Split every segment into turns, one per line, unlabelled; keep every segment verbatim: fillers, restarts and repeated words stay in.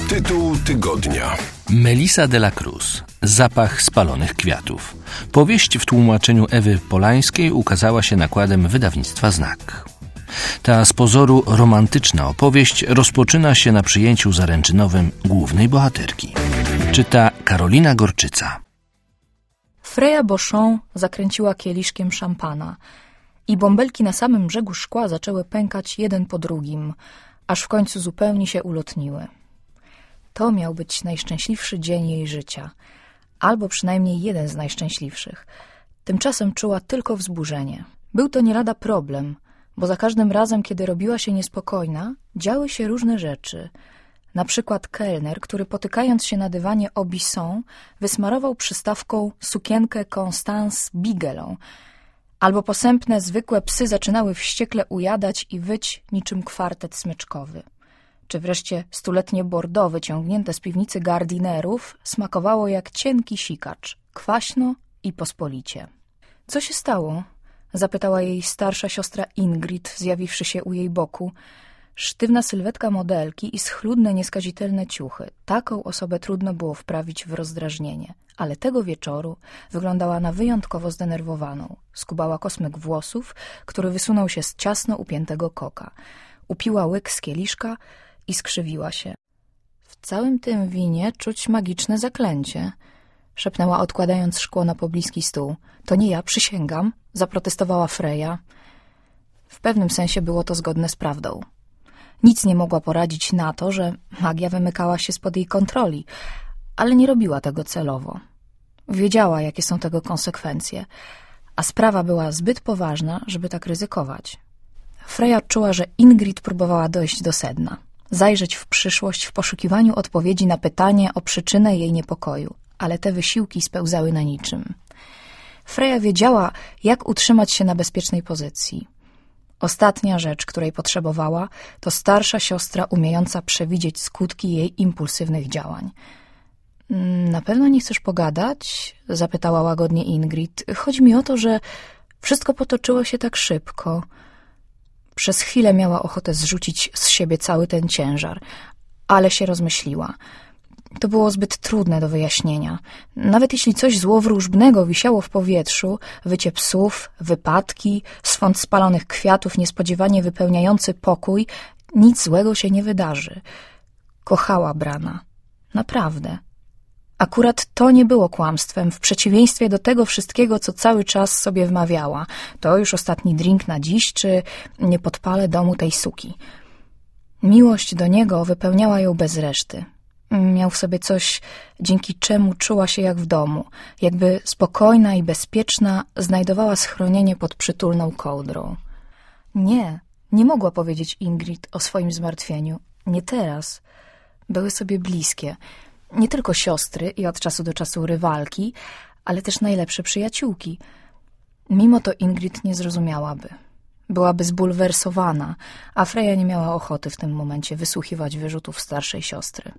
Tytuł tygodnia.
Melissa de la Cruz. Zapach spalonych kwiatów. Powieść w tłumaczeniu Ewy Polańskiej ukazała się nakładem wydawnictwa Znak. Ta z pozoru romantyczna opowieść rozpoczyna się na przyjęciu zaręczynowym głównej bohaterki. Czyta Karolina Gorczyca.
Freya Beauchamp zakręciła kieliszkiem szampana i bąbelki na samym brzegu szkła zaczęły pękać jeden po drugim, aż w końcu zupełnie się ulotniły. To miał być najszczęśliwszy dzień jej życia, albo przynajmniej jeden z najszczęśliwszych. Tymczasem czuła tylko wzburzenie. Był to nie lada problem, bo za każdym razem, kiedy robiła się niespokojna, działy się różne rzeczy. Na przykład kelner, który potykając się na dywanie Aubusson, wysmarował przystawką sukienkę Constance Bigelow, albo posępne, zwykłe psy zaczynały wściekle ujadać i wyć niczym kwartet smyczkowy. Czy wreszcie stuletnie bordeaux wyciągnięte z piwnicy Gardinerów smakowało jak cienki sikacz, kwaśno i pospolicie. Co się stało? Zapytała jej starsza siostra Ingrid, zjawiwszy się u jej boku. Sztywna sylwetka modelki i schludne, nieskazitelne ciuchy. Taką osobę trudno było wprawić w rozdrażnienie, ale tego wieczoru wyglądała na wyjątkowo zdenerwowaną. Skubała kosmyk włosów, który wysunął się z ciasno upiętego koka. Upiła łyk z kieliszka i skrzywiła się. W całym tym winie czuć magiczne zaklęcie, szepnęła, odkładając szkło na pobliski stół. To nie ja, przysięgam, zaprotestowała Freya. W pewnym sensie było to zgodne z prawdą. Nic nie mogła poradzić na to, że magia wymykała się spod jej kontroli, ale nie robiła tego celowo. Wiedziała, jakie są tego konsekwencje, a sprawa była zbyt poważna, żeby tak ryzykować. Freya czuła, że Ingrid próbowała dojść do sedna, zajrzeć w przyszłość w poszukiwaniu odpowiedzi na pytanie o przyczynę jej niepokoju, ale te wysiłki spełzały na niczym. Freya wiedziała, jak utrzymać się na bezpiecznej pozycji. Ostatnia rzecz, której potrzebowała, to starsza siostra umiejąca przewidzieć skutki jej impulsywnych działań. Na pewno nie chcesz pogadać? Zapytała łagodnie Ingrid. Chodzi mi o to, że wszystko potoczyło się tak szybko. Przez chwilę miała ochotę zrzucić z siebie cały ten ciężar, ale się rozmyśliła. To było zbyt trudne do wyjaśnienia. Nawet jeśli coś złowróżbnego wisiało w powietrzu, wycie psów, wypadki, swąd spalonych kwiatów niespodziewanie wypełniający pokój, nic złego się nie wydarzy. Kochała Brana. Naprawdę. Akurat to nie było kłamstwem, w przeciwieństwie do tego wszystkiego, co cały czas sobie wmawiała. To już ostatni drink na dziś, czy nie podpalę domu tej suki. Miłość do niego wypełniała ją bez reszty. Miał w sobie coś, dzięki czemu czuła się jak w domu, jakby spokojna i bezpieczna znajdowała schronienie pod przytulną kołdrą. Nie, nie mogła powiedzieć Ingrid o swoim zmartwieniu. Nie teraz. Były sobie bliskie. Nie tylko siostry i od czasu do czasu rywalki, ale też najlepsze przyjaciółki. Mimo to Ingrid nie zrozumiałaby. Byłaby zbulwersowana, a Freya nie miała ochoty w tym momencie wysłuchiwać wyrzutów starszej siostry.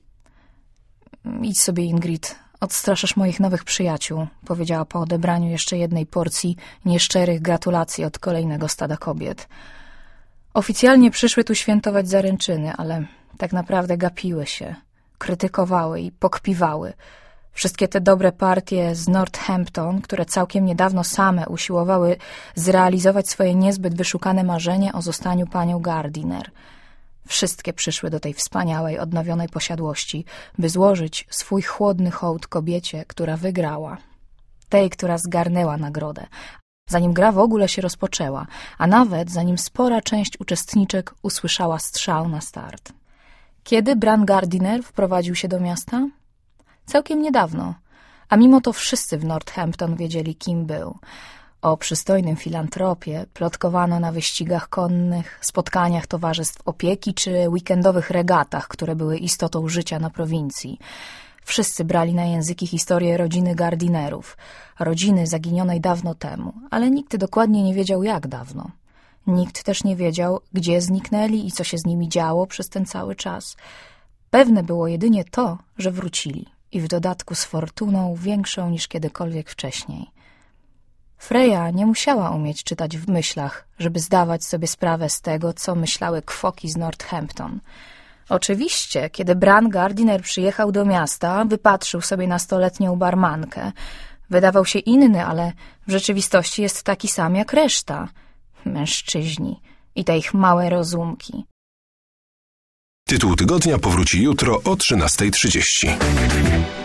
Idź sobie, Ingrid, odstraszasz moich nowych przyjaciół, powiedziała po odebraniu jeszcze jednej porcji nieszczerych gratulacji od kolejnego stada kobiet. Oficjalnie przyszły tu świętować zaręczyny, ale tak naprawdę gapiły się, krytykowały i pokpiwały. Wszystkie te dobre partie z Northampton, które całkiem niedawno same usiłowały zrealizować swoje niezbyt wyszukane marzenie o zostaniu panią Gardiner. Wszystkie przyszły do tej wspaniałej, odnowionej posiadłości, by złożyć swój chłodny hołd kobiecie, która wygrała. Tej, która zgarnęła nagrodę, zanim gra w ogóle się rozpoczęła, a nawet zanim spora część uczestniczek usłyszała strzał na start. Kiedy Bran Gardiner wprowadził się do miasta? Całkiem niedawno, a mimo to wszyscy w Northampton wiedzieli, kim był. O przystojnym filantropie plotkowano na wyścigach konnych, spotkaniach towarzystw opieki czy weekendowych regatach, które były istotą życia na prowincji. Wszyscy brali na języki historię rodziny Gardinerów, rodziny zaginionej dawno temu, ale nikt dokładnie nie wiedział, jak dawno. Nikt też nie wiedział, gdzie zniknęli i co się z nimi działo przez ten cały czas. Pewne było jedynie to, że wrócili i w dodatku z fortuną większą niż kiedykolwiek wcześniej. Freya nie musiała umieć czytać w myślach, żeby zdawać sobie sprawę z tego, co myślały kwoki z Northampton. Oczywiście, kiedy Bran Gardiner przyjechał do miasta, wypatrzył sobie nastoletnią barmankę. Wydawał się inny, ale w rzeczywistości jest taki sam jak reszta. Mężczyźni i te ich małe rozumki.
Tytuł tygodnia powróci jutro o trzynastej trzydzieści.